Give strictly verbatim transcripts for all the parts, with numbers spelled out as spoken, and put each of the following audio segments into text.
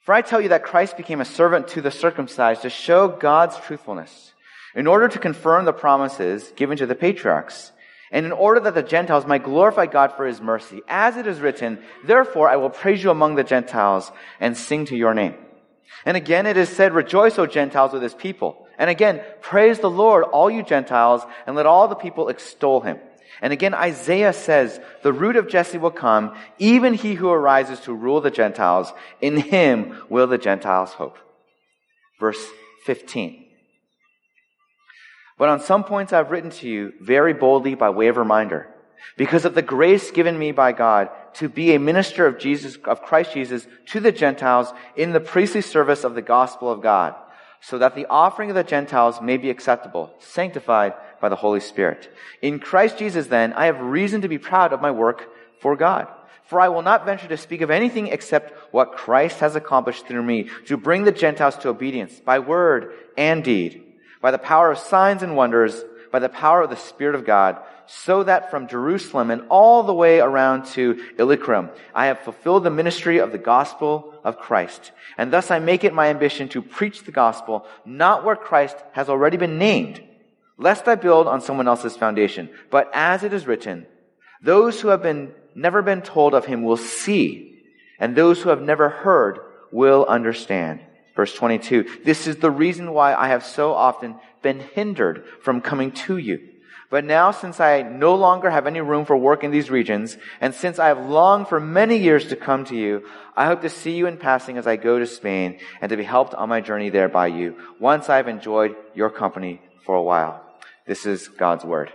For I tell you that Christ became a servant to the circumcised to show God's truthfulness, in order to confirm the promises given to the patriarchs, and in order that the Gentiles might glorify God for His mercy. As it is written, therefore I will praise you among the Gentiles and sing to your name. And again it is said, rejoice, O Gentiles, with His people. And again, praise the Lord, all you Gentiles, and let all the people extol Him. And again, Isaiah says, the root of Jesse will come, even he who arises to rule the Gentiles. In him will the Gentiles hope. Verse fifteen. But on some points I've written to you very boldly by way of reminder, because of the grace given me by God to be a minister of Jesus, of Christ Jesus to the Gentiles in the priestly service of the gospel of God, so that the offering of the Gentiles may be acceptable, sanctified by the Holy Spirit. In Christ Jesus, then, I have reason to be proud of my work for God. For I will not venture to speak of anything except what Christ has accomplished through me, to bring the Gentiles to obedience by word and deed, by the power of signs and wonders, by the power of the Spirit of God, so that from Jerusalem and all the way around to Illyricum, I have fulfilled the ministry of the gospel of Christ. And thus I make it my ambition to preach the gospel, not where Christ has already been named, lest I build on someone else's foundation. But as it is written, those who have been never been told of Him will see, and those who have never heard will understand. Verse twenty-two, this is the reason why I have so often been hindered from coming to you. But now, since I no longer have any room for work in these regions, and since I have longed for many years to come to you, I hope to see you in passing as I go to Spain, and to be helped on my journey there by you, once I have enjoyed your company for a while. This is God's Word.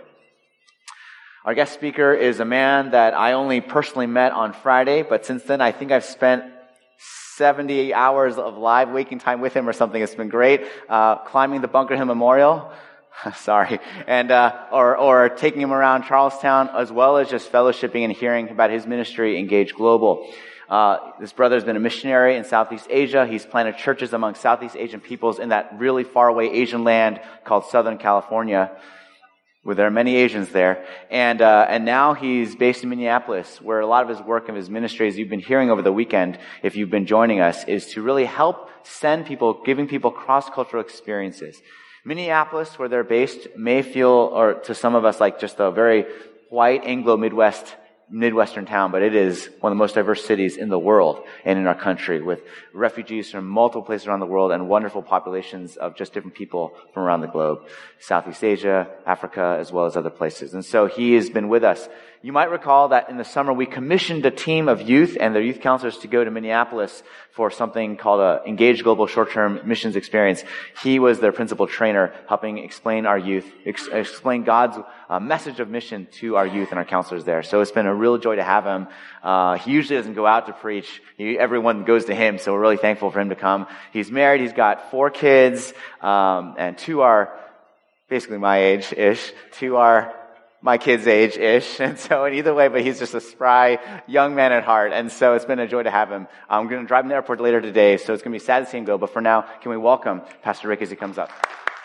Our guest speaker is a man that I only personally met on Friday, but since then I think I've spent seventy hours of live waking time with him or something. It's been great. Uh, climbing the Bunker Hill Memorial. Sorry. And, uh, or, or taking him around Charlestown, as well as just fellowshipping and hearing about his ministry, Engage Global. Uh, this brother has been a missionary in Southeast Asia. He's planted churches among Southeast Asian peoples in that really faraway Asian land called Southern California, where there are many Asians there. And, uh, and now he's based in Minneapolis, where a lot of his work and his ministry, as you've been hearing over the weekend, if you've been joining us, is to really help send people, giving people cross-cultural experiences. Minneapolis, where they're based, may feel, or to some of us, like just a very white Anglo-Midwest Midwestern town, but it is one of the most diverse cities in the world and in our country, with refugees from multiple places around the world and wonderful populations of just different people from around the globe, Southeast Asia, Africa, as well as other places. And so he has been with us. You might recall that in the summer we commissioned a team of youth and their youth counselors to go to Minneapolis for something called a Engage Global Short-Term Missions Experience. He was their principal trainer, helping explain our youth, ex- explain God's uh, message of mission to our youth and our counselors there. So it's been a real joy to have him. Uh, he usually doesn't go out to preach. He, everyone goes to him, so we're really thankful for him to come. He's married. He's got four kids, um, and two are basically my age-ish. Two are my kid's age-ish, and so in either way, but he's just a spry young man at heart, and so it's been a joy to have him. I'm going to drive him to the airport later today, so it's going to be sad to see him go, but for now, can we welcome Pastor Rick as he comes up?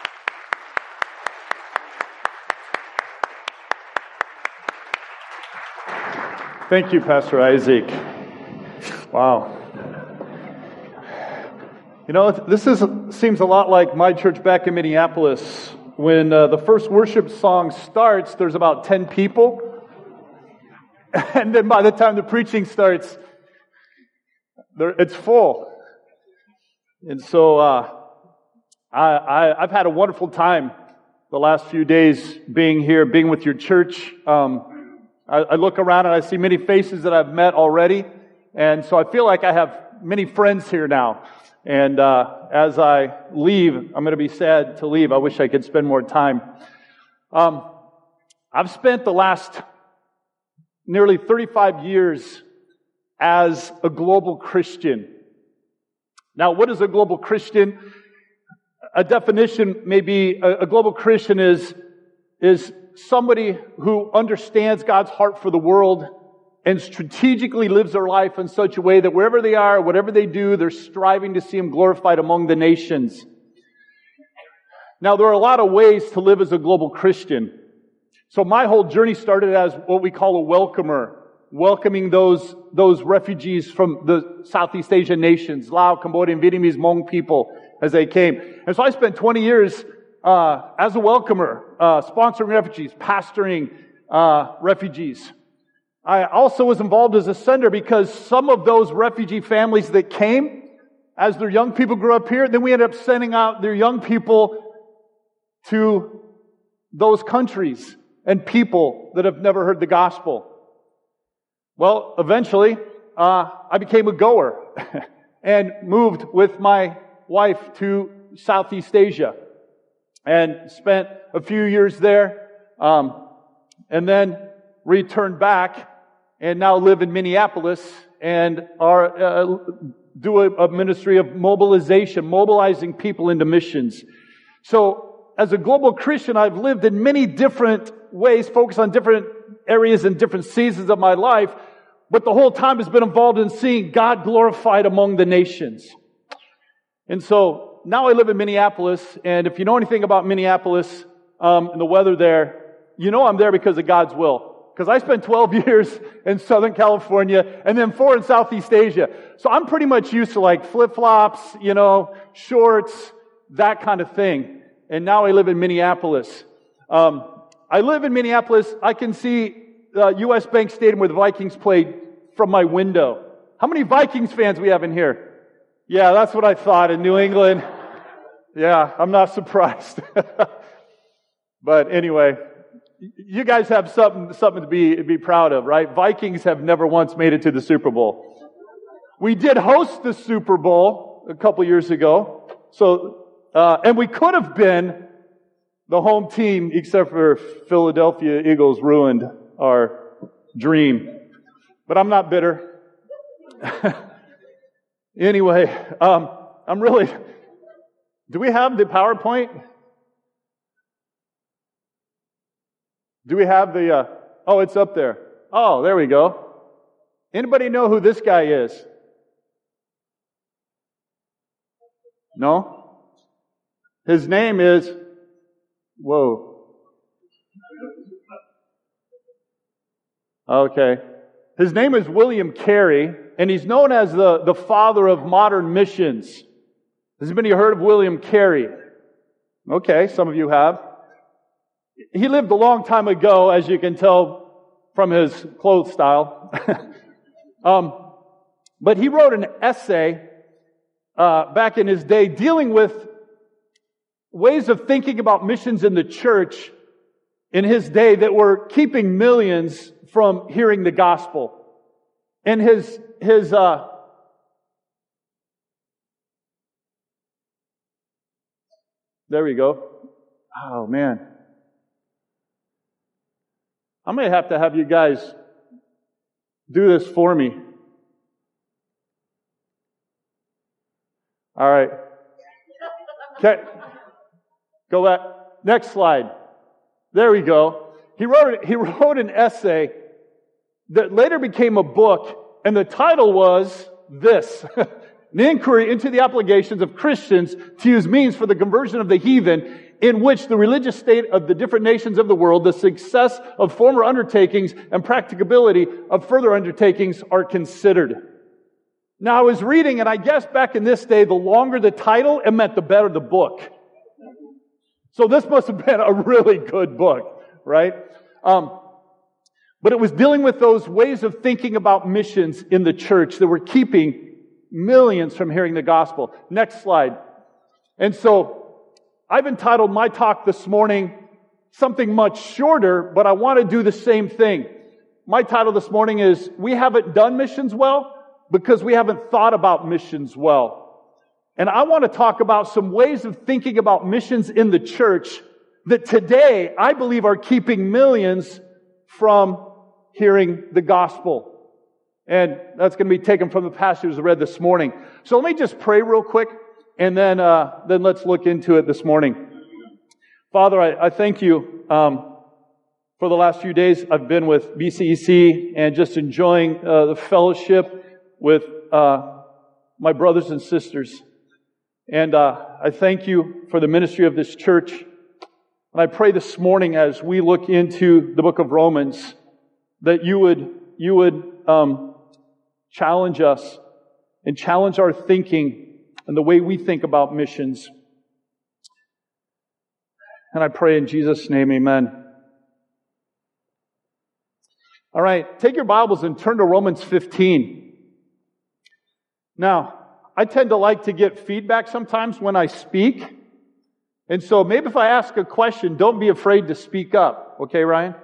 Thank you, Pastor Isaac. Wow. You know, this is seems a lot like my church back in Minneapolis. When uh, the first worship song starts, there's about ten people. And then by the time the preaching starts, there, it's full. And so uh, I, I, I've had a wonderful time the last few days being here, being with your church. Um, I, I look around and I see many faces that I've met already. And so I feel like I have many friends here now. And uh, as I leave, I'm going to be sad to leave. I wish I could spend more time. Um, I've spent the last nearly thirty-five years as a global Christian. Now, what is a global Christian? A definition may be a, a global Christian is, is somebody who understands God's heart for the world and strategically lives their life in such a way that wherever they are, whatever they do, they're striving to see Him glorified among the nations. Now, there are a lot of ways to live as a global Christian. So my whole journey started as what we call a welcomer. welcoming those, those refugees from the Southeast Asian nations, Lao, Cambodian, Vietnamese, Hmong people as they came. And so I spent twenty years uh, as a welcomer, uh, sponsoring refugees, pastoring uh, refugees. I also was involved as a sender because some of those refugee families that came, as their young people grew up here, then we ended up sending out their young people to those countries and people that have never heard the gospel. Well, eventually, uh, I became a goer and moved with my wife to Southeast Asia and spent a few years there, um, and then returned back and now live in Minneapolis and are uh, do a, a ministry of mobilization, mobilizing people into missions. So, as a global Christian, I've lived in many different ways, focused on different areas and different seasons of my life, but the whole time has been involved in seeing God glorified among the nations. And so, now I live in Minneapolis, and if you know anything about Minneapolis um, and the weather there, you know I'm there because of God's will. Because I spent twelve years in Southern California and then four in Southeast Asia. So I'm pretty much used to like flip-flops, you know, shorts, that kind of thing. And now I live in Minneapolis. Um, I live in Minneapolis. I can see uh, U S Bank Stadium where the Vikings played from my window. How many Vikings fans we have in here? Yeah, that's what I thought in New England. Yeah, I'm not surprised. But anyway, you guys have something something to be be proud of, right? Vikings have never once made it to the Super Bowl. We did host the Super Bowl a couple years ago, so uh, and we could have been the home team, except for Philadelphia Eagles ruined our dream. But I'm not bitter. Anyway, um, I'm really. Do we have the PowerPoint? Do we have the, uh, oh, it's up there. Oh, there we go. Anybody know who this guy is? No? His name is, whoa. Okay. His name is William Carey, and he's known as the, the father of modern missions. Has anybody heard of William Carey? Okay, some of you have. He lived a long time ago, as you can tell from his clothes style. um, but he wrote an essay uh, back in his day dealing with ways of thinking about missions in the church in his day that were keeping millions from hearing the gospel. And his his uh, there we go. Oh man. I'm going to have to have you guys do this for me. All right. Okay. Go back. Next slide. There we go. He wrote, he wrote an essay that later became a book, and the title was this. An inquiry into the obligations of Christians to use means for the conversion of the heathen, in which the religious state of the different nations of the world, the success of former undertakings, and practicability of further undertakings are considered. Now, I was reading, and I guess back in this day, the longer the title, it meant the better the book. So this must have been a really good book, right? Um, but it was dealing with those ways of thinking about missions in the church that were keeping millions from hearing the gospel. Next slide. And so, I've entitled my talk this morning something much shorter, but I want to do the same thing. My title this morning is, We Haven't Done Missions Well Because We Haven't Thought About Missions Well. And I want to talk about some ways of thinking about missions in the church that today I believe are keeping millions from hearing the gospel. And that's going to be taken from the passages I read this morning. So let me just pray real quick, and then uh, then let's look into it this morning. Father, I, I thank you um, for the last few days I've been with B C E C and just enjoying uh, the fellowship with uh, my brothers and sisters. And uh, I thank you for the ministry of this church. And I pray this morning as we look into the book of Romans that you would you would um, challenge us and challenge our thinking and the way we think about missions. And I pray in Jesus' name, amen. All right, take your Bibles and turn to Romans fifteen. Now, I tend to like to get feedback sometimes when I speak. And so maybe if I ask a question, don't be afraid to speak up. Okay, Ryan?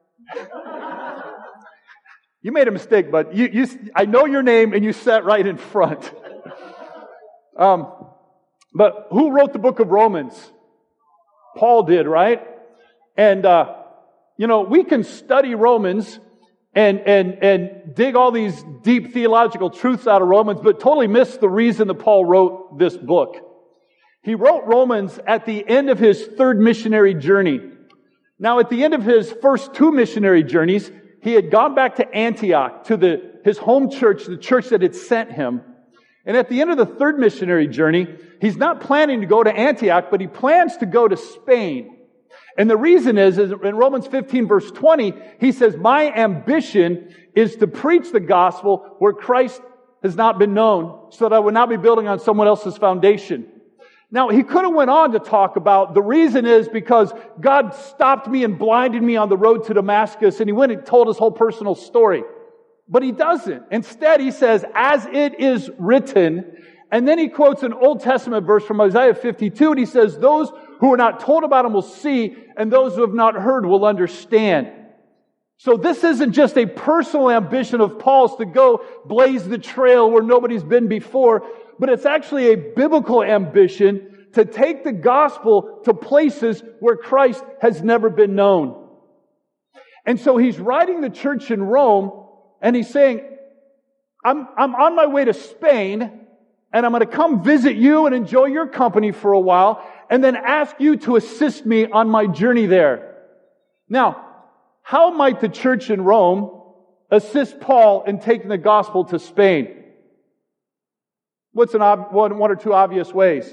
You made a mistake, but you, you, I know your name and you sat right in front. Um, but who wrote the book of Romans? Paul did, right? And, uh, you know, we can study Romans and, and, and dig all these deep theological truths out of Romans, but totally miss the reason that Paul wrote this book. He wrote Romans at the end of his third missionary journey. Now, at the end of his first two missionary journeys, he had gone back to Antioch, to the, his home church, the church that had sent him. And at the end of the third missionary journey, he's not planning to go to Antioch, but he plans to go to Spain. And the reason is, is in Romans fifteen verse twenty, he says, my ambition is to preach the gospel where Christ has not been known, so that I would not be building on someone else's foundation. Now, he could have went on to talk about the reason is because God stopped me and blinded me on the road to Damascus, and he went and told his whole personal story. But he doesn't. Instead, he says, as it is written, and then he quotes an Old Testament verse from Isaiah fifty-two, and he says, those who are not told about him will see, and those who have not heard will understand. So this isn't just a personal ambition of Paul's to go blaze the trail where nobody's been before, but it's actually a biblical ambition to take the gospel to places where Christ has never been known. And so he's writing the church in Rome, and he's saying, I'm, I'm on my way to Spain, and I'm going to come visit you and enjoy your company for a while, and then ask you to assist me on my journey there. Now, how might the church in Rome assist Paul in taking the gospel to Spain? What's an ob- one, one or two obvious ways?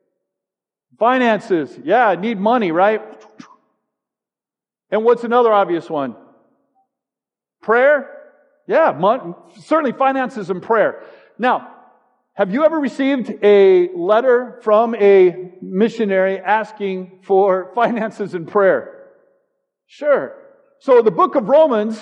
Finances. Yeah, need money, right? And what's another obvious one? Prayer? Yeah, mon- certainly finances and prayer. Now, have you ever received a letter from a missionary asking for finances and prayer? Sure. So the book of Romans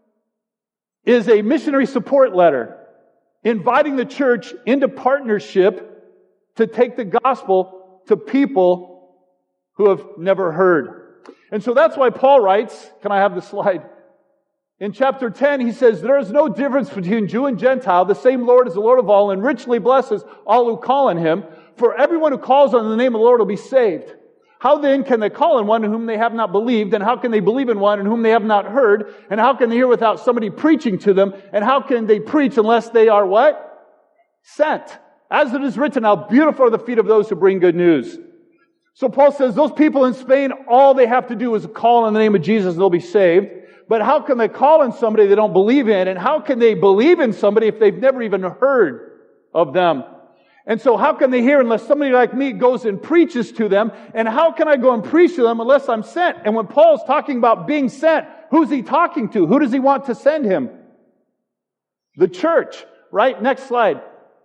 is a missionary support letter inviting the church into partnership to take the gospel to people who have never heard. And so that's why Paul writes, can I have the slide? In chapter ten, he says, there is no difference between Jew and Gentile. The same Lord is the Lord of all and richly blesses all who call on Him. For everyone who calls on the name of the Lord will be saved. How then can they call on one in whom they have not believed? And how can they believe in one in whom they have not heard? And how can they hear without somebody preaching to them? And how can they preach unless they are what? Sent. As it is written, how beautiful are the feet of those who bring good news. So Paul says those people in Spain, all they have to do is call on the name of Jesus and they'll be saved. But how can they call on somebody they don't believe in? And how can they believe in somebody if they've never even heard of them? And so how can they hear unless somebody like me goes and preaches to them? And how can I go and preach to them unless I'm sent? And when Paul's talking about being sent, who's he talking to? Who does he want to send him? The church, right? Next slide.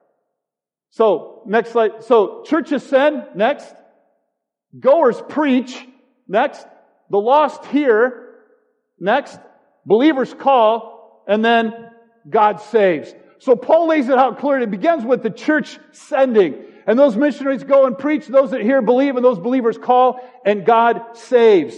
So, next slide. So, churches send, next. Goers preach, next. The lost hear, next. Believers call, and then God saves. So Paul lays it out clearly. It begins with the church sending. And those missionaries go and preach. Those that hear believe, and those believers call, and God saves.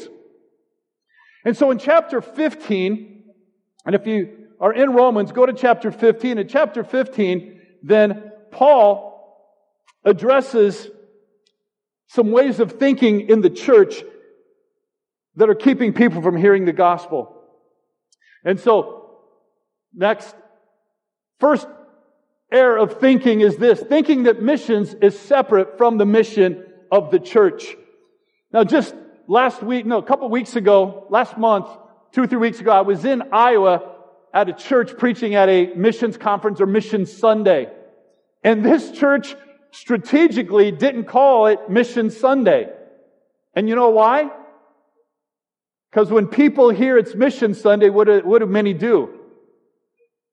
And so in chapter fifteen, and if you are in Romans, go to chapter fifteen. In chapter fifteen, then Paul addresses some ways of thinking in the church that are keeping people from hearing the gospel. And so, next. First error of thinking is this, thinking that missions is separate from the mission of the church. Now just last week, no, a couple of weeks ago, last month, two or three weeks ago, I was in Iowa at a church preaching at a missions conference or Mission Sunday. And this church strategically didn't call it Mission Sunday. And you know why? Because when people hear it's Mission Sunday, what do, what do many do?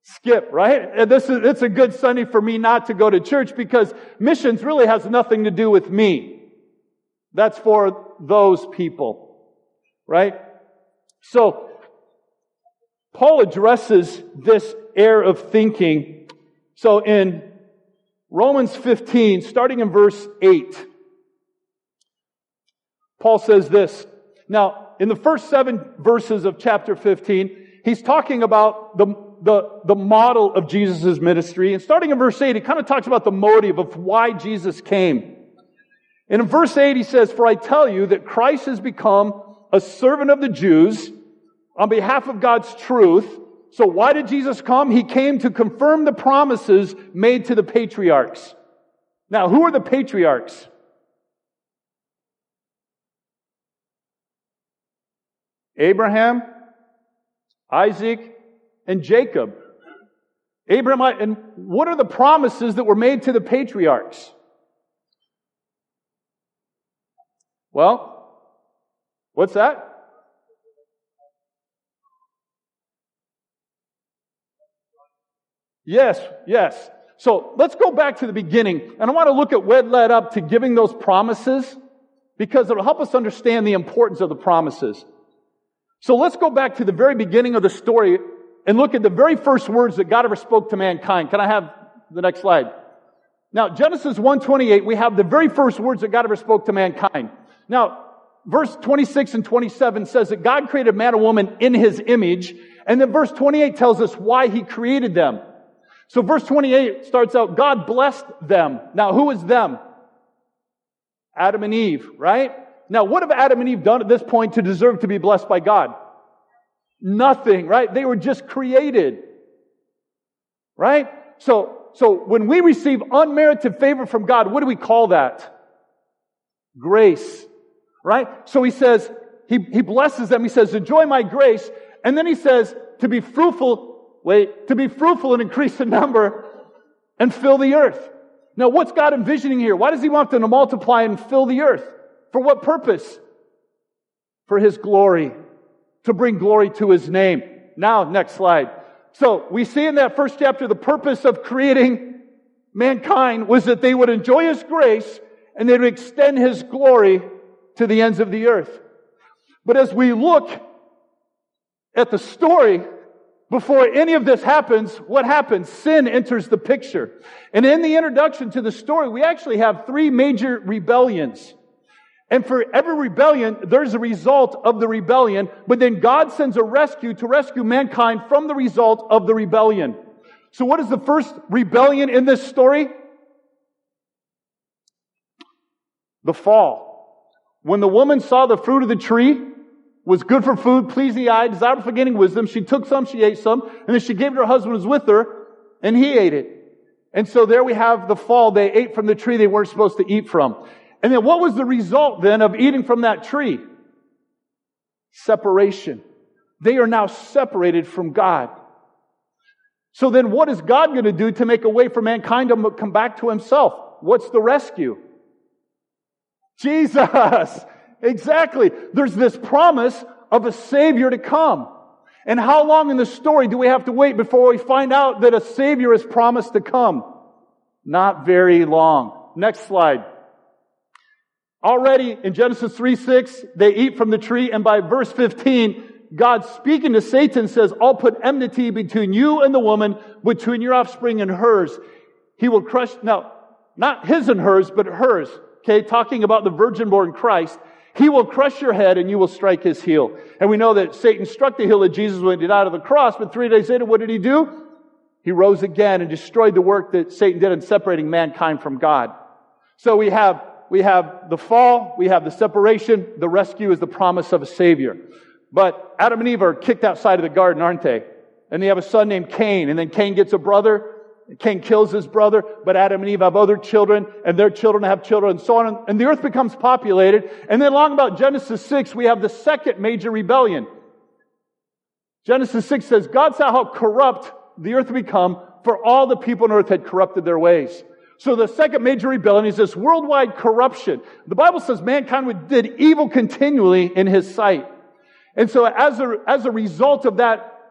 skip, right? And this is, it's a good Sunday for me not to go to church because missions really has nothing to do with me. That's for those people, right? So, Paul addresses this air of thinking. So in Romans fifteen, starting in verse eight, Paul says this. Now, in the first seven verses of chapter fifteen, he's talking about the, the, the model of Jesus' ministry. And starting in verse eight, he kind of talks about the motive of why Jesus came. And in verse eight, he says, "For I tell you that Christ has become a servant of the Jews on behalf of God's truth." So why did Jesus come? He came to confirm the promises made to the patriarchs. Now, who are the patriarchs? Abraham, Isaac, and Jacob. Abraham, and what are the promises that were made to the patriarchs? Well, what's that? Yes, yes. So let's go back to the beginning. And I want to look at what led up to giving those promises because it'll help us understand the importance of the promises. So let's go back to the very beginning of the story and look at the very first words that God ever spoke to mankind. Can I have the next slide? Now, Genesis one twenty-eight, we have the very first words that God ever spoke to mankind. Now, verse twenty-six and twenty-seven says that God created man and woman in His image. And then verse twenty-eight tells us why He created them. So verse twenty-eight starts out, God blessed them. Now, who is them? Adam and Eve, right? Now, what have Adam and Eve done at this point to deserve to be blessed by God? Nothing, right? They were just created. Right? So, so when we receive unmerited favor from God, what do we call that? Grace. Right? So he says, he, he blesses them. He says, enjoy my grace. And then he says, to be fruitful, wait, to be fruitful and increase in number and fill the earth. Now, what's God envisioning here? Why does He want them to multiply and fill the earth? For what purpose? For His glory. To bring glory to His name. Now, next slide. So, we see in that first chapter the purpose of creating mankind was that they would enjoy His grace and they would extend His glory to the ends of the earth. But as we look at the story, before any of this happens, what happens? Sin enters the picture. And in the introduction to the story, we actually have three major rebellions. And for every rebellion, there's a result of the rebellion, but then God sends a rescue to rescue mankind from the result of the rebellion. So what is the first rebellion in this story? The fall. When the woman saw the fruit of the tree was good for food, pleased the eye, desirable for gaining wisdom, she took some, she ate some, and then she gave it to her husband who was with her, and he ate it. And so there we have the fall. They ate from the tree they weren't supposed to eat from. And then what was the result then of eating from that tree? Separation. They are now separated from God. So then what is God going to do to make a way for mankind to come back to Himself? What's the rescue? Jesus! Exactly. There's this promise of a Savior to come. And how long in the story do we have to wait before we find out that a Savior is promised to come? Not very long. Next slide. Already in Genesis three six, they eat from the tree, and by verse fifteen, God speaking to Satan says, I'll put enmity between you and the woman, between your offspring and hers. He will crush, now, not his and hers, but hers. Okay, talking about the virgin-born Christ. He will crush your head and you will strike his heel. And we know that Satan struck the heel of Jesus when he died on the cross, but three days later, what did he do? He rose again and destroyed the work that Satan did in separating mankind from God. So we have, we have the fall, we have the separation, the rescue is the promise of a Savior. But Adam and Eve are kicked outside of the garden, aren't they? And they have a son named Cain, and then Cain gets a brother. Cain kills his brother, but Adam and Eve have other children, and their children have children, and so on. And the earth becomes populated. And then along about Genesis six, we have the second major rebellion. Genesis six says, God saw how corrupt the earth had become, for all the people on earth had corrupted their ways. So the second major rebellion is this worldwide corruption. The Bible says mankind did evil continually in His sight. And so as a, as a result of that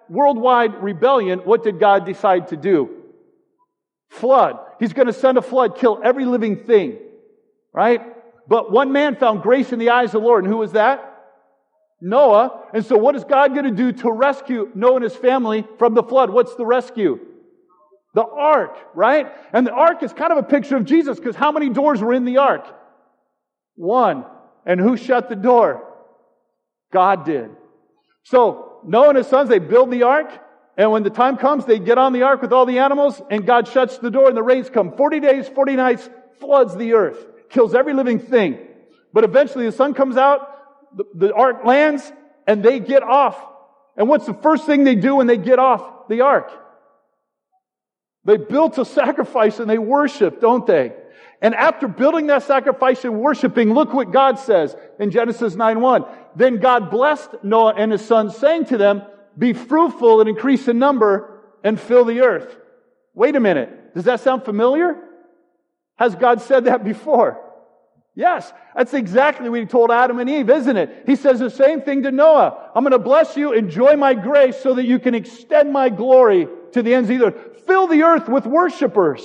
worldwide rebellion, what did God decide to do? Flood. He's going to send a flood, kill every living thing. Right? But one man found grace in the eyes of the Lord. And who was that? Noah. And so what is God going to do to rescue Noah and his family from the flood? What's the rescue? The ark, right? And the ark is kind of a picture of Jesus, because how many doors were in the ark? One. And who shut the door? God did. So Noah and his sons, they build the ark, and when the time comes, they get on the ark with all the animals, and God shuts the door and the rains come. Forty days, forty nights, floods the earth, kills every living thing. But eventually the sun comes out, the, the ark lands, and they get off. And what's the first thing they do when they get off the ark? They built a sacrifice and they worship, don't they? And after building that sacrifice and worshiping, look what God says in Genesis nine one. Then God blessed Noah and his sons, saying to them, be fruitful and increase in number and fill the earth. Wait a minute. Does that sound familiar? Has God said that before? Yes. That's exactly what He told Adam and Eve, isn't it? He says the same thing to Noah. I'm going to bless you, enjoy my grace so that you can extend my glory to the ends of the earth. Fill the earth with worshipers.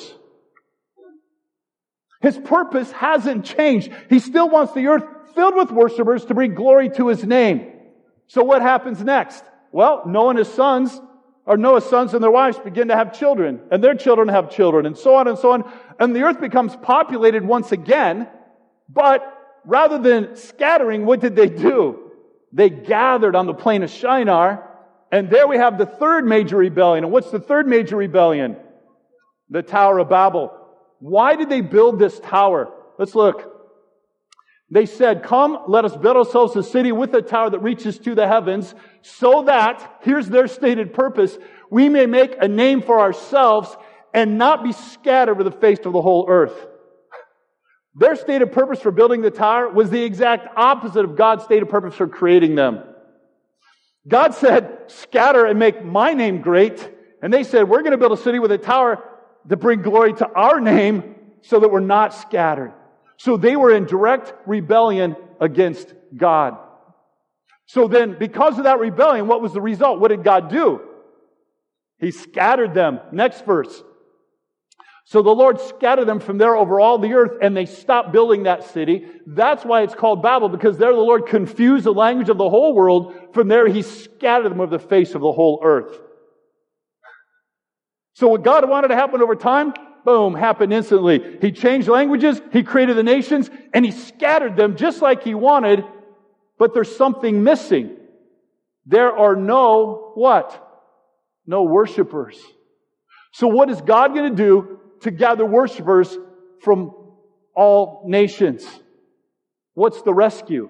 His purpose hasn't changed. He still wants the earth filled with worshipers to bring glory to His name. So what happens next? Well, Noah and his sons, or Noah's sons and their wives begin to have children, and their children have children, and so on and so on. And the earth becomes populated once again, but rather than scattering, what did they do? They gathered on the plain of Shinar, and there we have the third major rebellion. And what's the third major rebellion? The Tower of Babel. Why did they build this tower? Let's look. They said, come, let us build ourselves a city with a tower that reaches to the heavens, so that, here's their stated purpose, we may make a name for ourselves and not be scattered over the face of the whole earth. Their stated purpose for building the tower was the exact opposite of God's stated purpose for creating them. God said, scatter and make my name great. And they said, we're going to build a city with a tower to bring glory to our name so that we're not scattered. So they were in direct rebellion against God. So then, because of that rebellion, what was the result? What did God do? He scattered them. Next verse. So the Lord scattered them from there over all the earth, and they stopped building that city. That's why it's called Babel, because there the Lord confused the language of the whole world. From there, He scattered them over the face of the whole earth. So what God wanted to happen over time, boom, happened instantly. He changed languages, He created the nations, and He scattered them just like He wanted, but there's something missing. There are no, what? No worshipers. So what is God going to do to gather worshipers from all nations? What's the rescue?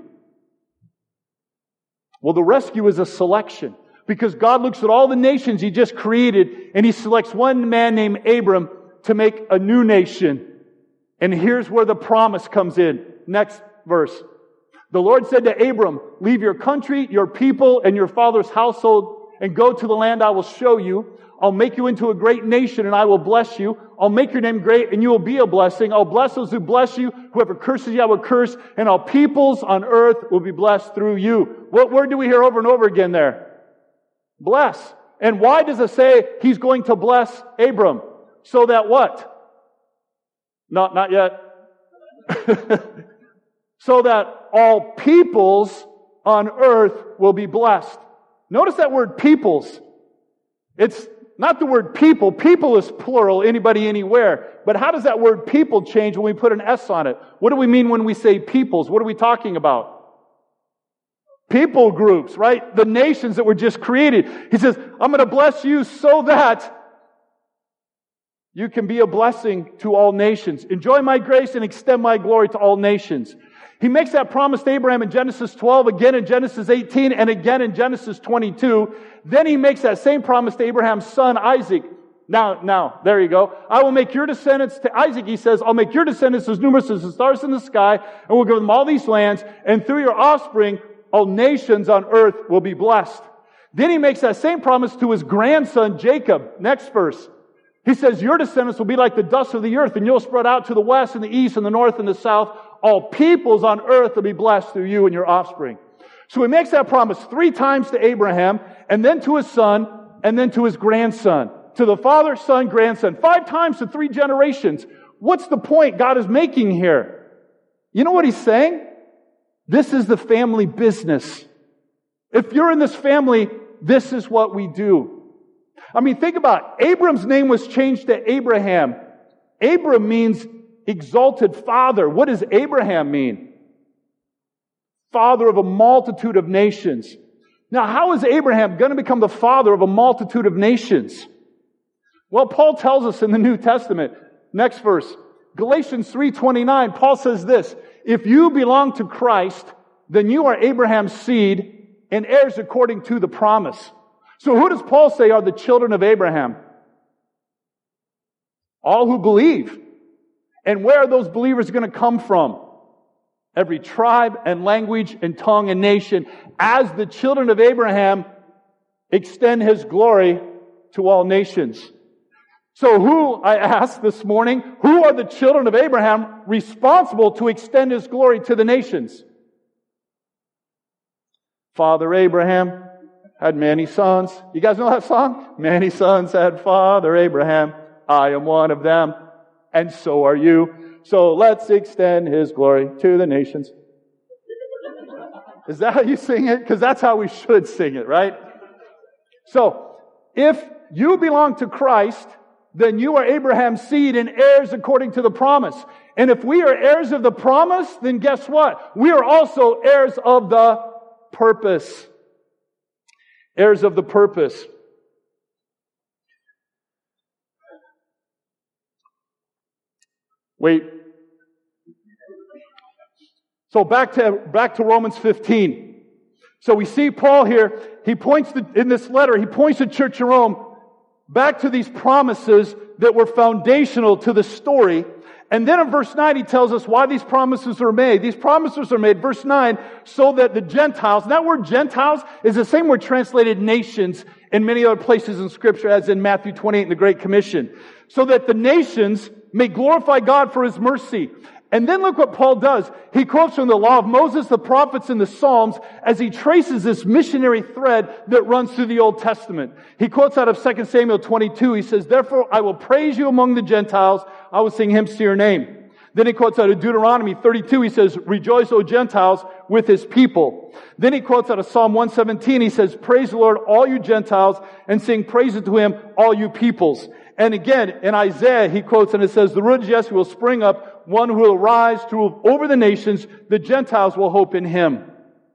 Well, the rescue is a selection. Because God looks at all the nations He just created, and He selects one man named Abram to make a new nation. And here's where the promise comes in. Next verse. The Lord said to Abram, leave your country, your people, and your father's household, and go to the land I will show you. I'll make you into a great nation, and I will bless you. I'll make your name great, and you will be a blessing. I'll bless those who bless you. Whoever curses you, I will curse. And all peoples on earth will be blessed through you. What word do we hear over and over again there? Bless. And why does it say He's going to bless Abram? So that what? Not, not yet. So that all peoples on earth will be blessed. Notice that word peoples. It's not the word people. People is plural, anybody, anywhere. But how does that word people change when we put an S on it? What do we mean when we say peoples? What are we talking about? People groups, right? The nations that were just created. He says, I'm going to bless you so that you can be a blessing to all nations. Enjoy my grace and extend my glory to all nations. He makes that promise to Abraham in Genesis twelve, again in Genesis eighteen, and again in Genesis twenty-two. Then He makes that same promise to Abraham's son Isaac. Now, now, there you go. I will make your descendants, to Isaac He says, I'll make your descendants as numerous as the stars in the sky, and we'll give them all these lands, and through your offspring, all nations on earth will be blessed. Then He makes that same promise to His grandson Jacob. Next verse. He says, your descendants will be like the dust of the earth, and you'll spread out to the west and the east and the north and the south. All peoples on earth will be blessed through you and your offspring. So He makes that promise three times to Abraham, and then to his son, and then to his grandson. To the father, son, grandson. Five times to three generations. What's the point God is making here? You know what he's saying? This is the family business. If you're in this family, this is what we do. I mean, think about it. Abram's name was changed to Abraham. Abram means exalted father. What does Abraham mean? Father of a multitude of nations. Now, how is Abraham going to become the father of a multitude of nations? Well, Paul tells us in the New Testament. Next verse. Galatians three twenty-nine, Paul says this, if you belong to Christ, then you are Abraham's seed and heirs according to the promise. So who does Paul say are the children of Abraham? All who believe. And where are those believers going to come from? Every tribe and language and tongue and nation, as the children of Abraham extend his glory to all nations. So who, I asked this morning, who are the children of Abraham responsible to extend his glory to the nations? Father Abraham had many sons. You guys know that song? Many sons had Father Abraham. I am one of them. And so are you. So let's extend his glory to the nations. Is that how you sing it? Because that's how we should sing it, right? So, if you belong to Christ, then you are Abraham's seed and heirs according to the promise. And if we are heirs of the promise, then guess what? We are also heirs of the purpose. Heirs of the purpose. Wait. So back to, back to Romans fifteen. So we see Paul here, he points to, in this letter, he points the church in Rome back to these promises that were foundational to the story. And then in verse nine, he tells us why these promises are made. These promises are made, verse nine, so that the Gentiles, and that word Gentiles is the same word translated nations in many other places in Scripture, as in Matthew twenty-eight in the Great Commission. So that the nations may glorify God for His mercy. And then look what Paul does. He quotes from the law of Moses, the prophets, and the Psalms as he traces this missionary thread that runs through the Old Testament. He quotes out of Second Samuel twenty-two. He says, therefore I will praise you among the Gentiles. I will sing hymns to your name. Then he quotes out of Deuteronomy thirty-two. He says, rejoice, O Gentiles, with his people. Then he quotes out of Psalm one seventeen. He says, praise the Lord, all you Gentiles, and sing praises to him, all you peoples. And again, in Isaiah, he quotes and it says, the root of Jesse will spring up, one who will rise to rule over the nations. The Gentiles will hope in him.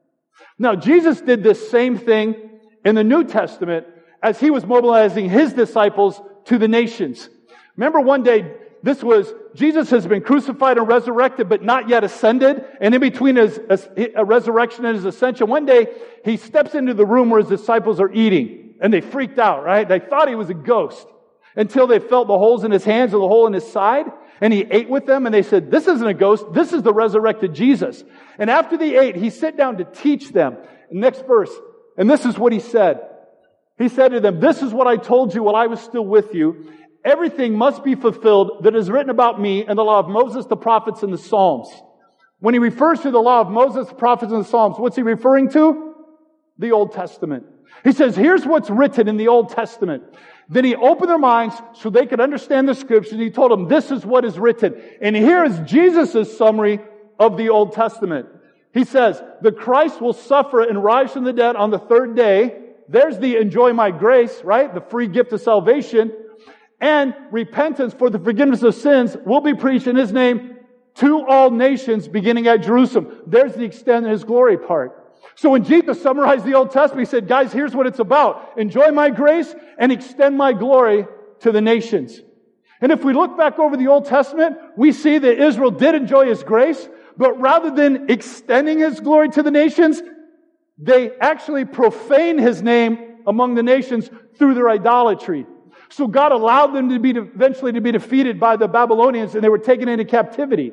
Now, Jesus did this same thing in the New Testament as he was mobilizing his disciples to the nations. Remember one day, this was, Jesus has been crucified and resurrected, but not yet ascended. And in between his, his resurrection and his ascension, one day, he steps into the room where his disciples are eating. And they freaked out, right? They thought he was a ghost. Until they felt the holes in his hands and the hole in his side. And he ate with them and they said, this isn't a ghost. This is the resurrected Jesus. And after they ate, he sat down to teach them. Next verse. And this is what he said. He said to them, this is what I told you while I was still with you. Everything must be fulfilled that is written about me in the law of Moses, the prophets, and the Psalms. When he refers to the law of Moses, the prophets, and the Psalms, what's he referring to? The Old Testament. He says, here's what's written in the Old Testament. Then he opened their minds so they could understand the Scriptures. He told them, this is what is written. And here is Jesus' summary of the Old Testament. He says, the Christ will suffer and rise from the dead on the third day. There's the enjoy my grace, right? The free gift of salvation. And repentance for the forgiveness of sins will be preached in His name to all nations, beginning at Jerusalem. There's the extent of His glory part. So when Jesus summarized the Old Testament, He said, guys, here's what it's about. Enjoy my grace and extend my glory to the nations. And if we look back over the Old Testament, we see that Israel did enjoy His grace, but rather than extending His glory to the nations, they actually profaned His name among the nations through their idolatry. So God allowed them to be eventually to be defeated by the Babylonians, and they were taken into captivity.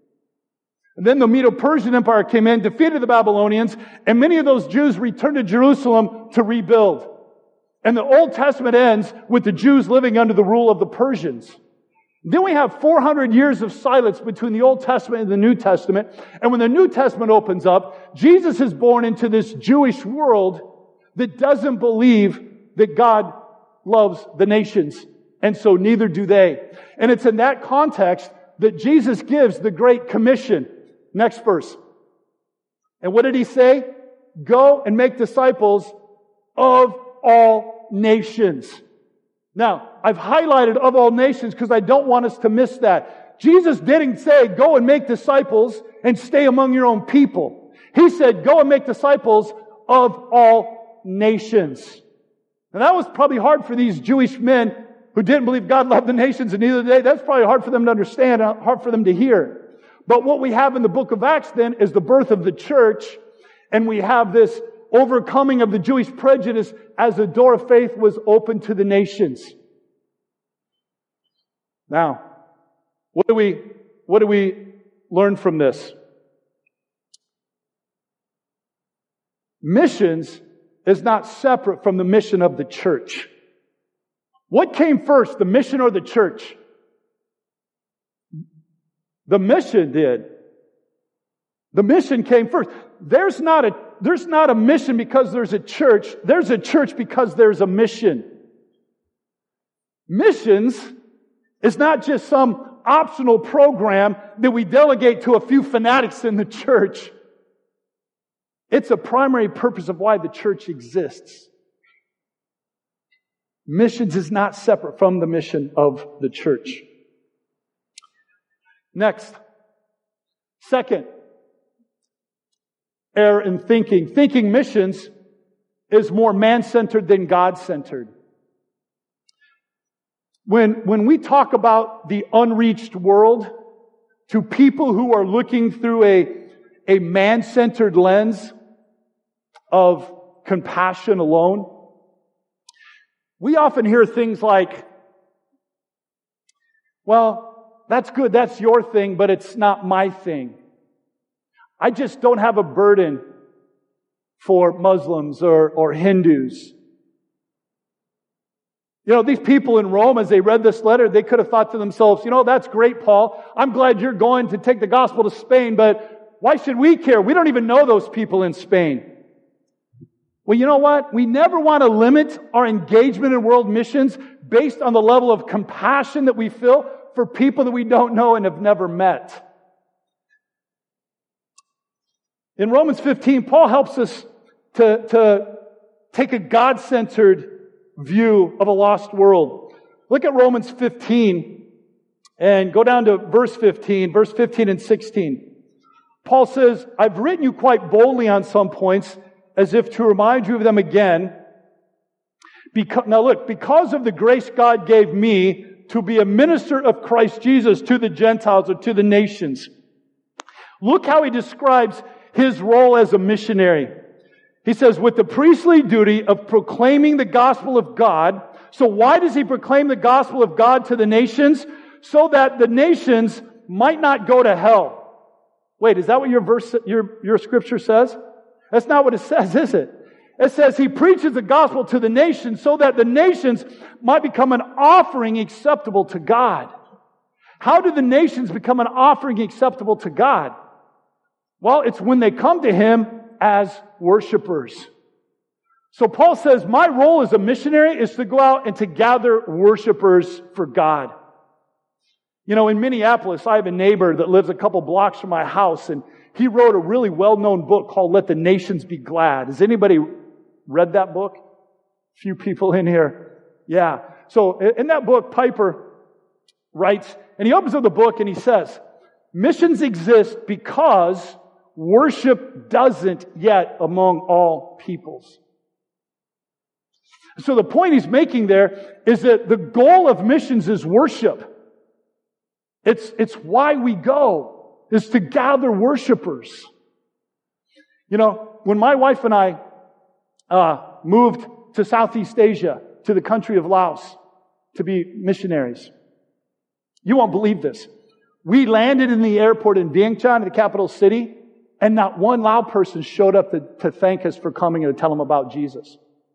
And then the Medo-Persian Empire came in, defeated the Babylonians, and many of those Jews returned to Jerusalem to rebuild. And the Old Testament ends with the Jews living under the rule of the Persians. Then we have four hundred years of silence between the Old Testament and the New Testament. And when the New Testament opens up, Jesus is born into this Jewish world that doesn't believe that God loves the nations, and so neither do they. And it's in that context that Jesus gives the Great Commission. Next verse. And what did He say? Go and make disciples of all nations. Now, I've highlighted of all nations because I don't want us to miss that. Jesus didn't say, go and make disciples and stay among your own people. He said, go and make disciples of all nations. And that was probably hard for these Jewish men who didn't believe God loved the nations, and neither did they. That's probably hard for them to understand, hard for them to hear. But what we have in the book of Acts then is the birth of the church, and we have this overcoming of the Jewish prejudice as the door of faith was opened to the nations. Now, what do we, what do we learn from this? Missions is not separate from the mission of the church. What came first, the mission or the church? The mission did. The mission came first. There's not a, there's not a mission because there's a church. There's a church because there's a mission. Missions is not just some optional program that we delegate to a few fanatics in the church. It's a primary purpose of why the church exists. Missions is not separate from the mission of the church. Next. Second error in thinking. Thinking missions is more man-centered than God-centered. When, when we talk about the unreached world to people who are looking through a, a man-centered lens of compassion alone, we often hear things like, well, that's good, that's your thing, but it's not my thing. I just don't have a burden for Muslims or, or Hindus. You know, these people in Rome, as they read this letter, they could have thought to themselves, you know, that's great, Paul. I'm glad you're going to take the gospel to Spain, but why should we care? We don't even know those people in Spain. Well, you know what? We never want to limit our engagement in world missions based on the level of compassion that we feel for people that we don't know and have never met. In Romans fifteen, Paul helps us to, to take a God-centered view of a lost world. Look at Romans fifteen and go down to verse fifteen, verse fifteen and sixteen. Paul says, I've written you quite boldly on some points, as if to remind you of them again. Because, now look, because of the grace God gave me to be a minister of Christ Jesus to the Gentiles or to the nations. Look how he describes his role as a missionary. He says, with the priestly duty of proclaiming the gospel of God. So why does he proclaim the gospel of God to the nations? So that the nations might not go to hell. Wait, is that what your verse, your, your scripture says? That's not what it says, is it? It says he preaches the gospel to the nations so that the nations might become an offering acceptable to God. How do the nations become an offering acceptable to God? Well, it's when they come to Him as worshipers. So Paul says, my role as a missionary is to go out and to gather worshipers for God. You know, in Minneapolis, I have a neighbor that lives a couple blocks from my house, and he wrote a really well-known book called Let the Nations Be Glad. Has anybody read that book? A few people in here. Yeah. So in that book, Piper writes, and he opens up the book and he says, missions exist because worship doesn't yet among all peoples. So the point he's making there is that the goal of missions is worship. It's, it's why we go, is to gather worshipers. You know, when my wife and I uh, moved to Southeast Asia, to the country of Laos, to be missionaries, you won't believe this. We landed in the airport in Vientiane, the capital city, and not one Lao person showed up to, to thank us for coming and to tell them about Jesus.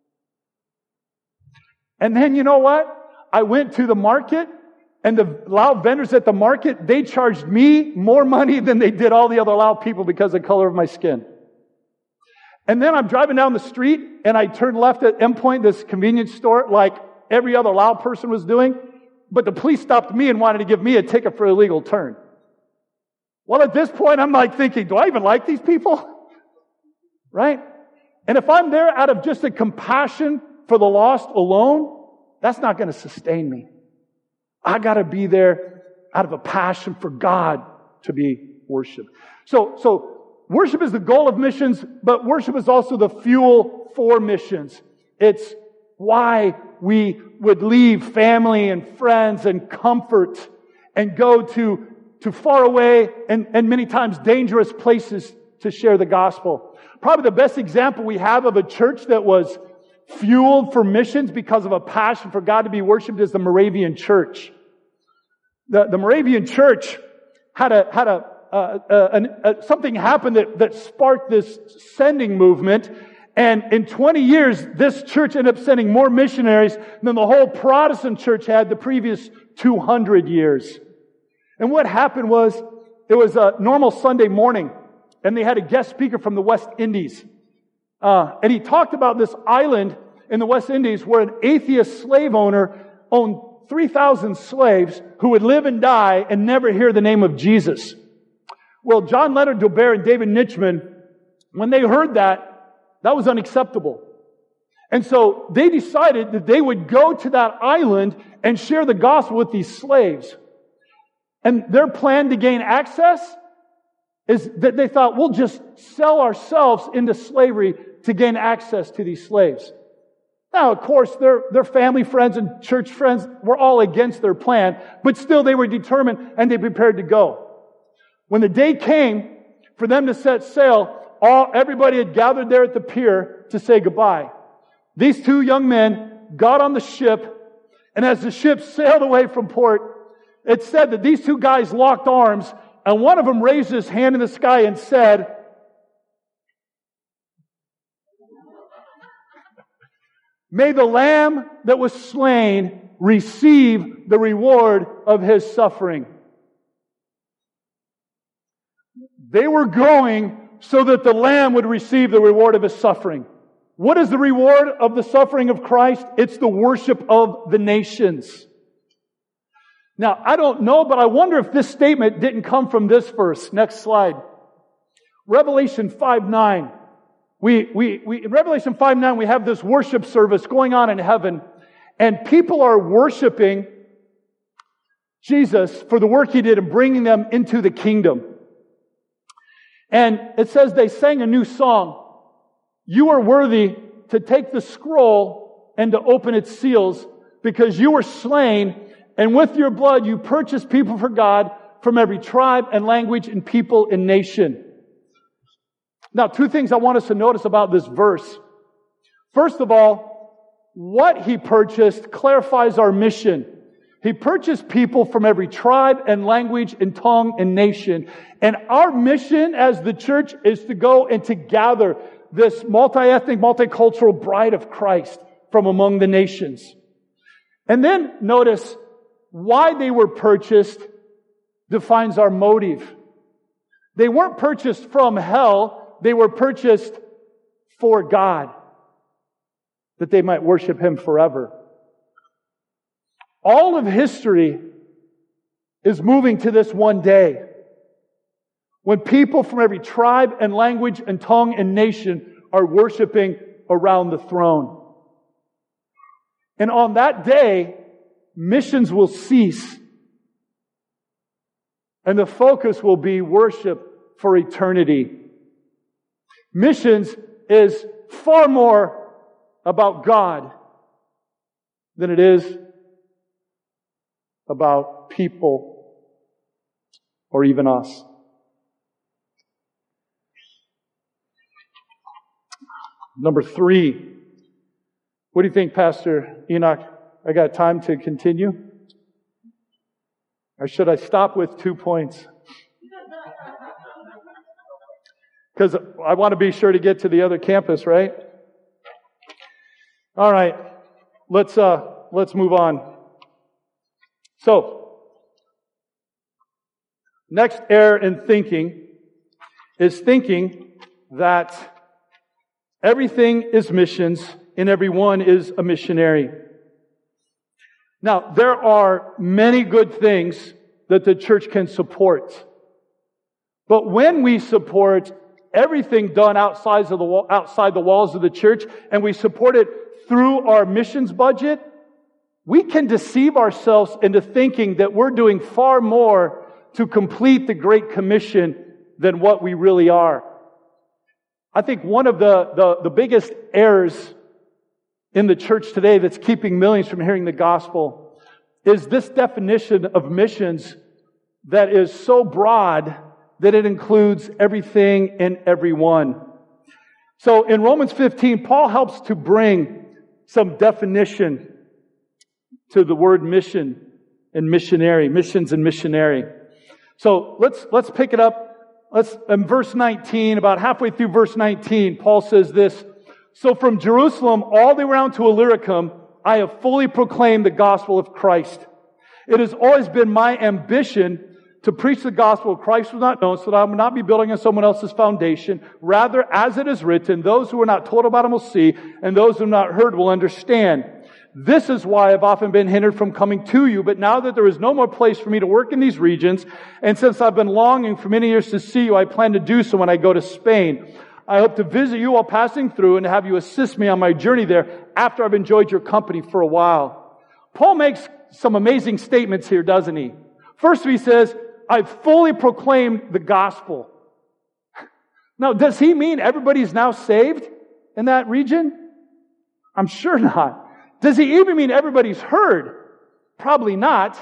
And then you know what? I went to the market, and the Lao vendors at the market, they charged me more money than they did all the other Lao people because of the color of my skin. And then I'm driving down the street, and I turn left at Endpoint, this convenience store, like every other loud person was doing. But the police stopped me and wanted to give me a ticket for illegal turn. Well, at this point, I'm like thinking, do I even like these people? Right? And if I'm there out of just a compassion for the lost alone, that's not going to sustain me. I got to be there out of a passion for God to be worshiped. So, so worship is the goal of missions, but worship is also the fuel for missions. It's why we would leave family and friends and comfort and go to, to far away and, and many times dangerous places to share the gospel. Probably the best example we have of a church that was fueled for missions because of a passion for God to be worshiped is the Moravian Church. The, the Moravian Church had a, had a, uh, uh, an, uh, something happened that, that sparked this sending movement. And in twenty years, this church ended up sending more missionaries than the whole Protestant church had the previous two hundred years. And what happened was, it was a normal Sunday morning, and they had a guest speaker from the West Indies. Uh, and he talked about this island in the West Indies where an atheist slave owner owned three thousand slaves who would live and die and never hear the name of Jesus. Well, John Leonard Dober and David Nitchman, when they heard that, that was unacceptable. And so they decided that they would go to that island and share the gospel with these slaves. And their plan to gain access is that they thought, we'll just sell ourselves into slavery to gain access to these slaves. Now, of course, their, their family friends and church friends were all against their plan, but still they were determined and they prepared to go. When the day came for them to set sail, all, everybody had gathered there at the pier to say goodbye. These two young men got on the ship, and as the ship sailed away from port, it said that these two guys locked arms, and one of them raised his hand in the sky and said, "May the Lamb that was slain receive the reward of His suffering." They were going so that the Lamb would receive the reward of His suffering. What is the reward of the suffering of Christ? It's the worship of the nations. Now, I don't know, but I wonder if this statement didn't come from this verse. Next slide. Revelation five nine. We, we, we, in Revelation five nine, we have this worship service going on in heaven, and people are worshiping Jesus for the work He did in bringing them into the kingdom. And it says they sang a new song. "You are worthy to take the scroll and to open its seals, because you were slain, and with your blood you purchased people for God from every tribe and language and people and nation." Now, two things I want us to notice about this verse. First of all, what He purchased clarifies our mission. He purchased people from every tribe and language and tongue and nation. And our mission as the church is to go and to gather this multi-ethnic, multicultural bride of Christ from among the nations. And then notice why they were purchased defines our motive. They weren't purchased from hell. They were purchased for God, that they might worship Him forever. All of history is moving to this one day when people from every tribe and language and tongue and nation are worshiping around the throne. And on that day, missions will cease, and the focus will be worship for eternity. Missions is far more about God than it is about people or even us. Number three. What do you think, Pastor Enoch? I got time to continue? Or should I stop with two points? Because I want to be sure to get to the other campus, right? All right. Let's uh let's move on. So, next error in thinking is thinking that everything is missions and everyone is a missionary. Now, there are many good things that the church can support. But when we support everything done outside of the outside the walls of the church, and we support it through our missions budget, we can deceive ourselves into thinking that we're doing far more to complete the Great Commission than what we really are. I think one of the, the, the biggest errors in the church today that's keeping millions from hearing the gospel is this definition of missions that is so broad that it includes everything and everyone. So in Romans fifteen, Paul helps to bring some definition to the word mission and missionary, missions and missionary. So let's let's pick it up. Let's in verse nineteen, about halfway through verse nineteen, Paul says this: "So from Jerusalem all the way around to Illyricum, I have fully proclaimed the gospel of Christ. It has always been my ambition to preach the gospel of Christ was not known, so that I would not be building on someone else's foundation. Rather, as it is written, those who are not told about him will see, and those who have not heard will understand. This is why I've often been hindered from coming to you, but now that there is no more place for me to work in these regions, and since I've been longing for many years to see you, I plan to do so when I go to Spain. I hope to visit you while passing through and to have you assist me on my journey there after I've enjoyed your company for a while." Paul makes some amazing statements here, doesn't he? First, he says, "I've fully proclaimed the gospel." Now, does he mean everybody's now saved in that region? I'm sure not. Does he even mean everybody's heard? Probably not.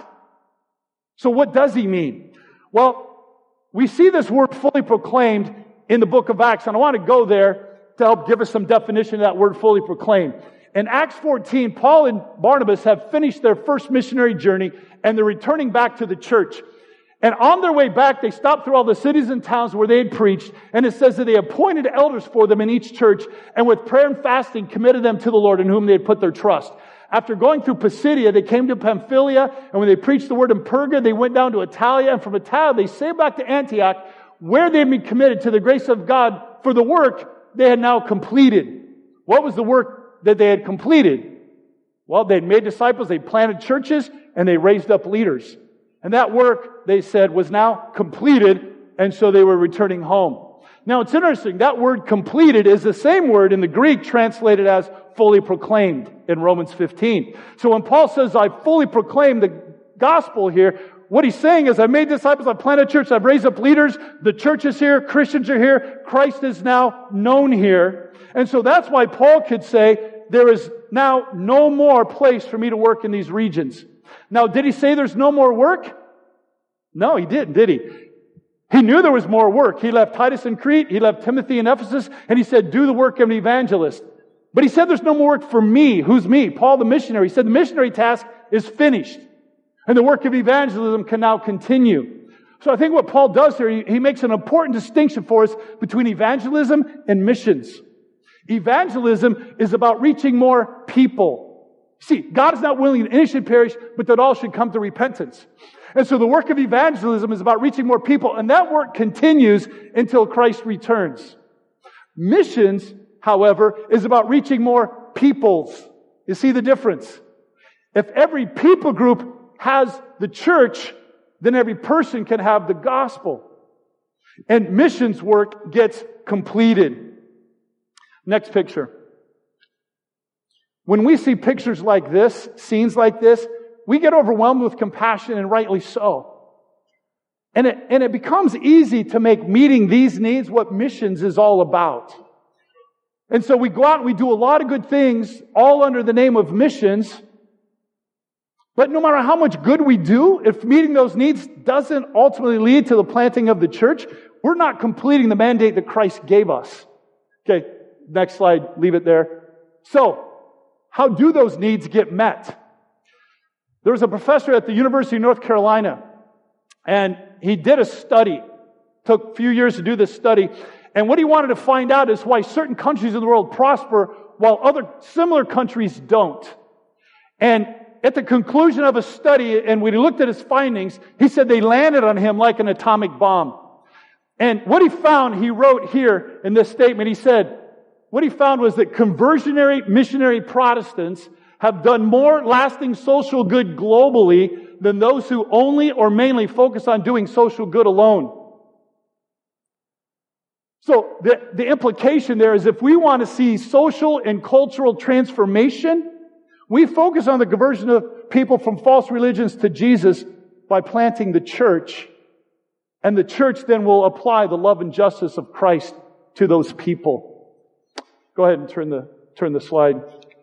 So what does he mean? Well, we see this word fully proclaimed in the book of Acts, and I want to go there to help give us some definition of that word fully proclaimed. In Acts fourteen, Paul and Barnabas have finished their first missionary journey, and they're returning back to the church. And on their way back, they stopped through all the cities and towns where they had preached. And it says that they appointed elders for them in each church, and with prayer and fasting committed them to the Lord in whom they had put their trust. After going through Pisidia, they came to Pamphylia, and when they preached the word in Perga, they went down to Italia, and from Italia they sailed back to Antioch, where they had been committed to the grace of God for the work they had now completed. What was the work that they had completed? Well, they had made disciples, they planted churches, and they raised up leaders. And that work, they said, was now completed, and so they were returning home. Now, it's interesting. That word completed is the same word in the Greek translated as fully proclaimed in Romans fifteen. So when Paul says, "I fully proclaim the gospel" here, what he's saying is, I've made disciples, I've planted churches, I've raised up leaders, the church is here, Christians are here, Christ is now known here. And so that's why Paul could say, there is now no more place for me to work in these regions. Now, did he say there's no more work? No, he didn't, did he? He knew there was more work. He left Titus in Crete, he left Timothy in Ephesus, and he said, do the work of an evangelist. But he said there's no more work for me. Who's me? Paul the missionary. He said the missionary task is finished, and the work of evangelism can now continue. So I think what Paul does here, he, he makes an important distinction for us between evangelism and missions. Evangelism is about reaching more people. See, God is not willing that any should perish, but that all should come to repentance. And so the work of evangelism is about reaching more people, and that work continues until Christ returns. Missions, however, is about reaching more peoples. You see the difference? If every people group has the church, then every person can have the gospel. And missions work gets completed. Next picture. When we see pictures like this, scenes like this, we get overwhelmed with compassion, and rightly so. And it, and it becomes easy to make meeting these needs what missions is all about. And so we go out and we do a lot of good things, all under the name of missions. But no matter how much good we do, if meeting those needs doesn't ultimately lead to the planting of the church, we're not completing the mandate that Christ gave us. Okay, next slide, leave it there. So, how do those needs get met? There was a professor at the University of North Carolina, and he did a study. Took a few years to do this study. And what he wanted to find out is why certain countries in the world prosper while other similar countries don't. And at the conclusion of a study, and when he looked at his findings, he said they landed on him like an atomic bomb. And what he found, he wrote here in this statement, he said, what he found was that conversionary missionary Protestants have done more lasting social good globally than those who only or mainly focus on doing social good alone. So the, the implication there is if we want to see social and cultural transformation, we focus on the conversion of people from false religions to Jesus by planting the church. And the church then will apply the love and justice of Christ to those people. Go ahead and turn the, turn the slide.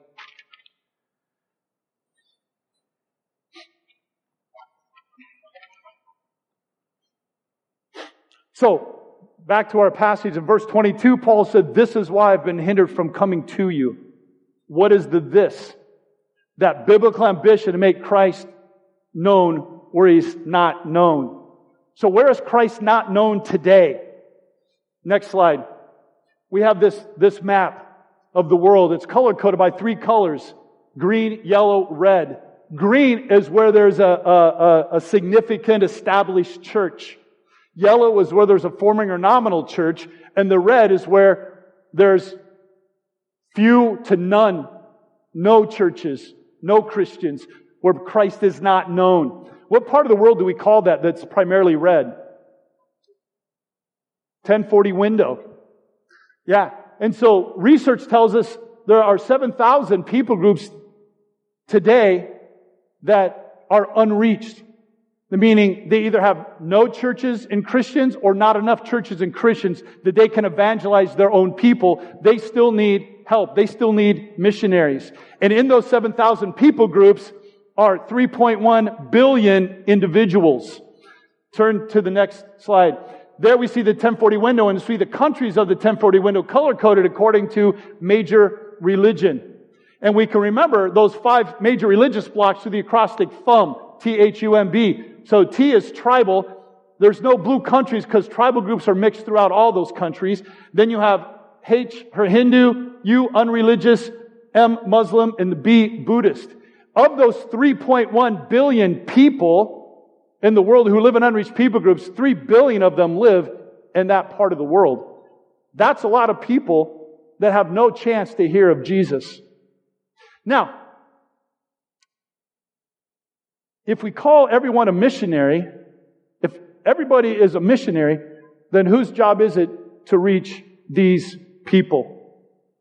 So, back to our passage in verse twenty-two, Paul said, "This is why I've been hindered from coming to you." What is the this? That biblical ambition to make Christ known where He's not known. So where is Christ not known today? Next slide. We have this, this map of the world. It's color-coded by three colors: green, yellow, red. Green is where there's a, a, a significant established church. Yellow is where there's a forming or nominal church, and the red is where there's few to none, no churches, no Christians, where Christ is not known. What part of the world do we call that that's primarily red? ten forty window. Yeah. And so research tells us there are seven thousand people groups today that are unreached. Meaning they either have no churches and Christians or not enough churches and Christians that they can evangelize their own people. They still need help. They still need missionaries. And in those seven thousand people groups are three point one billion individuals. Turn to the next slide. There we see the ten forty window and see the countries of the ten forty window color-coded according to major religion. And we can remember those five major religious blocks through the acrostic thumb, T H U M B. So T is tribal. There's no blue countries because tribal groups are mixed throughout all those countries. Then you have H for Hindu, U unreligious, M Muslim, and the B Buddhist. Of those three point one billion people in the world who live in unreached people groups, three billion of them live in that part of the world. That's a lot of people that have no chance to hear of Jesus. Now, if we call everyone a missionary, if everybody is a missionary, then whose job is it to reach these people?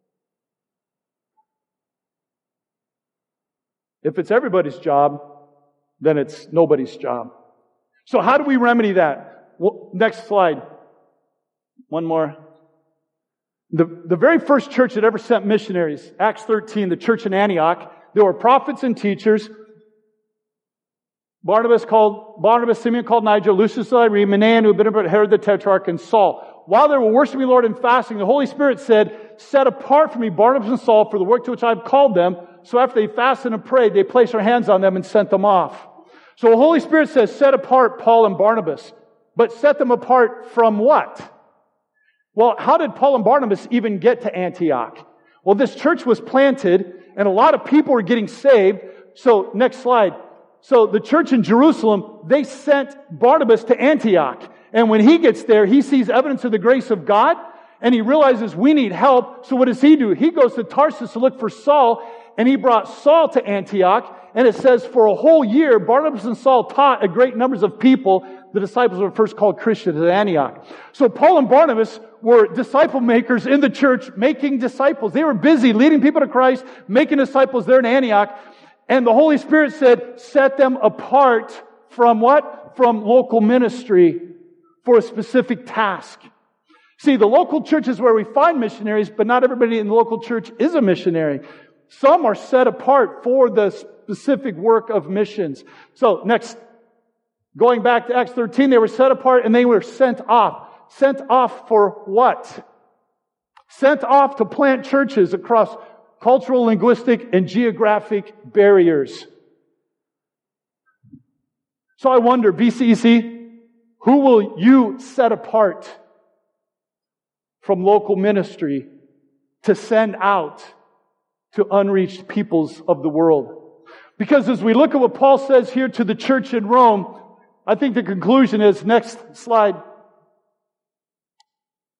If it's everybody's job, then it's nobody's job. So how do we remedy that? Well, next slide. One more. The, the very first church that ever sent missionaries, Acts thirteen, the church in Antioch, there were prophets and teachers. Barnabas called, Barnabas, Simeon called Niger, Lucius of Cyrene, Manaen, who had been about Herod the Tetrarch, and Saul. While they were worshiping the Lord and fasting, the Holy Spirit said, "Set apart for me Barnabas and Saul for the work to which I have called them." So after they fasted and prayed, they placed their hands on them and sent them off. So the Holy Spirit says, set apart Paul and Barnabas. But set them apart from what? Well, how did Paul and Barnabas even get to Antioch? Well, this church was planted, and a lot of people were getting saved. So, next slide. So the church in Jerusalem, they sent Barnabas to Antioch. And when he gets there, he sees evidence of the grace of God, and he realizes we need help. So what does he do? He goes to Tarsus to look for Saul, and he brought Saul to Antioch. And it says for a whole year, Barnabas and Saul taught a great numbers of people. The disciples were first called Christians at Antioch. So Paul and Barnabas were disciple makers in the church, making disciples. They were busy leading people to Christ, making disciples there in Antioch. And the Holy Spirit said, set them apart from what? From local ministry for a specific task. See, the local church is where we find missionaries, but not everybody in the local church is a missionary. Some are set apart for the specific work of missions. So, next, going back to Acts thirteen, they were set apart and they were sent off. Sent off for what? Sent off to plant churches across cultural, linguistic, and geographic barriers. So I wonder, B C E C, who will you set apart from local ministry to send out to unreached peoples of the world? Because as we look at what Paul says here to the church in Rome, I think the conclusion is, next slide,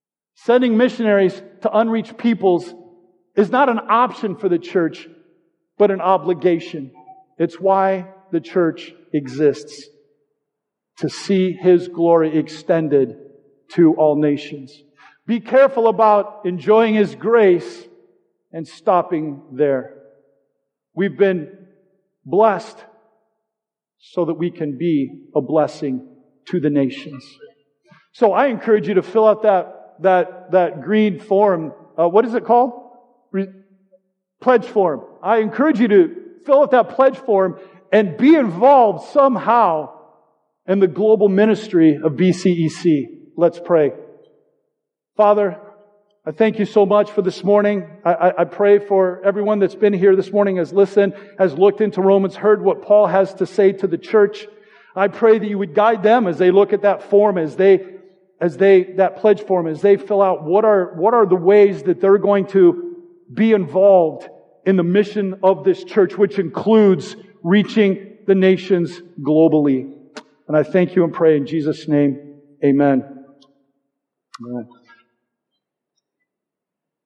sending missionaries to unreached peoples is not an option for the church. but an obligation. It's why the church exists, to see His glory extended to all nations. Be careful about enjoying His grace and stopping there. We've been blessed so that we can be a blessing to the nations. So I encourage you to fill out that that that green form. Uh, what is it called? Re- pledge form. I encourage you to fill out that pledge form and be involved somehow in the global ministry of B C E C. Let's pray. Father, I thank You so much for this morning. I, I, I pray for everyone that's been here this morning, has listened, has looked into Romans, heard what Paul has to say to the church. I pray that You would guide them as they look at that form, as they, as they, that pledge form, as they fill out what are, what are the ways that they're going to be involved in the mission of this church, which includes reaching the nations globally. And I thank You and pray in Jesus' name. Amen. Amen.